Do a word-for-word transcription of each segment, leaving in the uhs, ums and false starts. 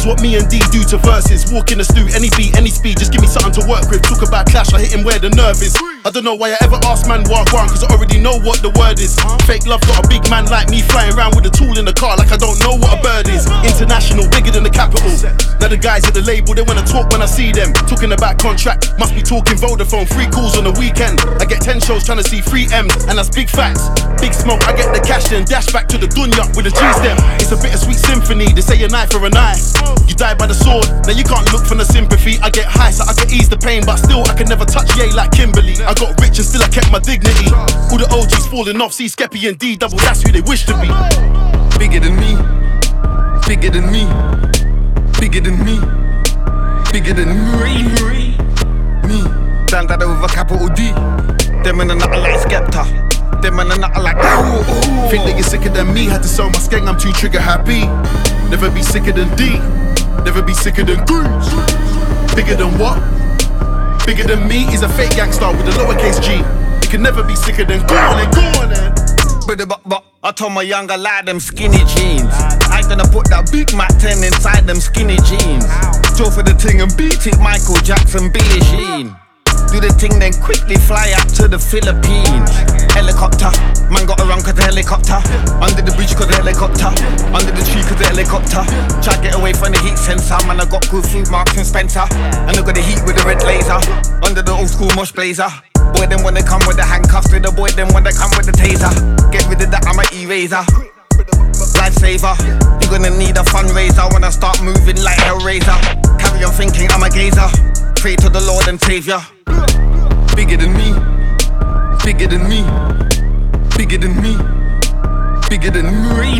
is what me and D do to verses. Walk in the stew, any beat, any speed, just give me something to work with. Talk about clash, I hit him where the nerve is. I don't know why I ever ask man walk one, cause I already know what the word is. Fake love got a big man like me flying around with a tool in the car like I don't know what a bird is. International, bigger than the capital. Now the guys at the label, they wanna talk when I see them. Talking about contract, must be talking Vodafone. Free calls on the weekend. I get ten shows trying to see three M's, and that's big facts. Big smoke, I get the cash then dash back to the dunya with a G-step. It's a bittersweet symphony, they say a knife for a knife. You die by the sword, now you can't look for the sympathy. I get high so I can ease the pain, but still I can never touch Ye like Kimberly. I got rich and still I kept my dignity. All the O Gs falling off, see Skeppy and D double, that's who they wish to be. Bigger than me, bigger than me, bigger than me, bigger than me, me. Stand that over capital D. Them and a nutter like Skepta. Them and a nutter like ooh, ooh. Think that you're sicker than me, had to sell my skeng, I'm too trigger happy. Never be sicker than D, never be sicker than Goose. Bigger than what? Bigger than me is a fake gangster with a lowercase G. You can never be sicker than go on then, go on then. But, but, but I told my younger lad them skinny jeans. I gonna put that Big Mac ten inside them skinny jeans. Go for the ting and beat it, Michael Jackson, Billie Jean. Do the thing then quickly fly out to the Philippines. Helicopter, man got around cause the helicopter. Under the bridge cause the helicopter. Under the tree cause the helicopter. Try to get away from the heat sensor. Man I got good food, Marks and Spencer. And I got the heat with the red laser. Under the old school mosh blazer. Boy them when they come with the handcuffs. With the boy them when they come with the taser. Get rid of that, I'm a eraser. Lifesaver, you're gonna need a fundraiser when I start moving like Hellraiser. Carry on thinking I'm a gazer. Pray to the Lord and Savior. Bigger than me, bigger than me, bigger than me, bigger than me,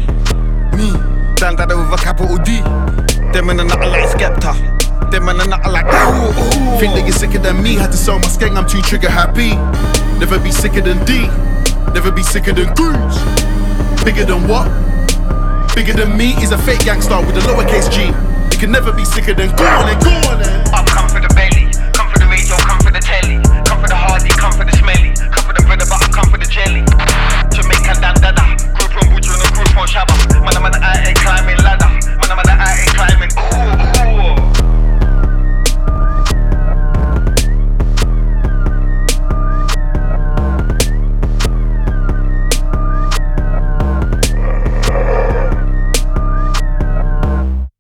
me. Stand that over capital D. Them and a nutter like Skepta. Them and a nutter like ooh, ooh. Think that you're sicker than me, had to sell my skeng, I'm too trigger happy. Never be sicker than D, never be sicker than Goose. Bigger than what? Bigger than me is a fake gangster with a lowercase G. You can never be sicker than go on then, go on then.